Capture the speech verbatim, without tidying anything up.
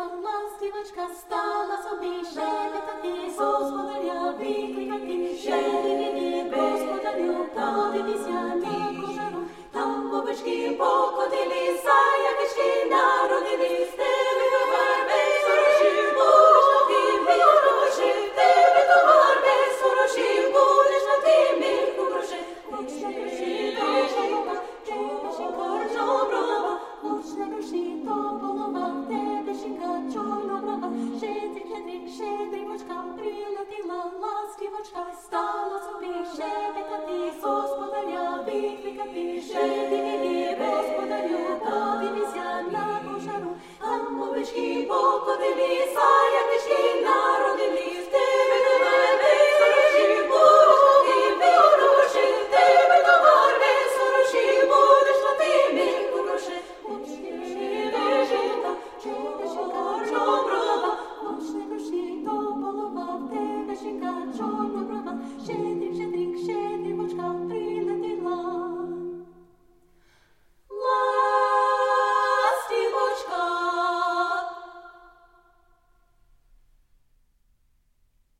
ластівочка стала собі шепетати, господаря викликати, шепетати, господарю, подивися на кожару, там овечки покотилися, ягички народились, тебе товар без грошів, будеш на тим мірку грошей, тебе товар без грошів, будеш на тим мірку грошей. Лучна гроші, то голова, тебе жінка чорноброва, лучна гроші, то голова, тебе жінка чорноброва, щедрик, щедрик, щедрівочка, прилетіла ластівочка, стала собі шепетати, господаря викликати, щедрик, господарю, подивися на кошару, там овечки покотилися.